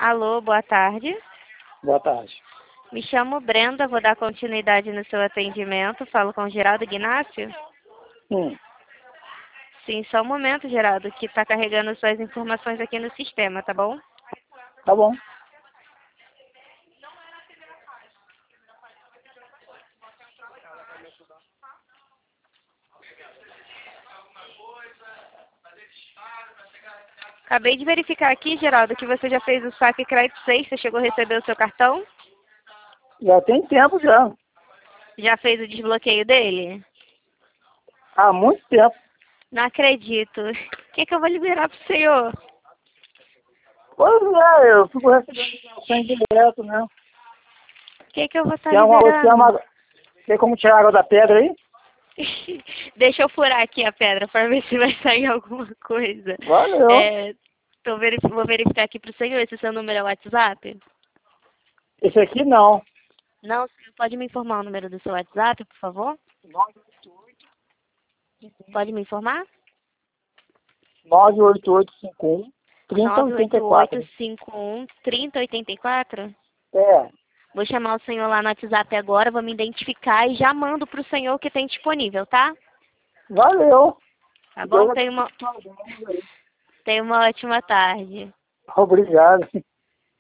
Alô, boa tarde. Boa tarde. Me chamo Brenda, vou dar continuidade no seu atendimento. Falo com o Geraldo Ignácio? Hum, Sim, só um momento, Geraldo, que está carregando suas informações aqui no sistema, tá bom? tá bom. Acabei de verificar aqui, Geraldo, que você já fez o saque crédito 6. Você chegou a receber o seu cartão? Já tem tempo já. Já fez o desbloqueio dele? Há muito tempo. Não acredito. O que eu vou liberar pro senhor? Pois é, eu fico recebendo ligações direto, né? O que eu vou estar Tem, liberando? tem como tirar água da pedra aí? Deixa eu furar aqui a pedra para ver se vai sair alguma coisa. Valeu. Vou verificar aqui pro senhor. Esse seu número é o WhatsApp? Esse aqui não. Não, o senhor pode me informar o número do seu WhatsApp, por favor? Pode me informar? 98851 3084. 98851 3084? É, Vou chamar o senhor lá no WhatsApp agora, vou me identificar e já mando pro senhor o que tem disponível, tá? valeu. Tá bom? Tenha uma ótima tarde. Obrigado.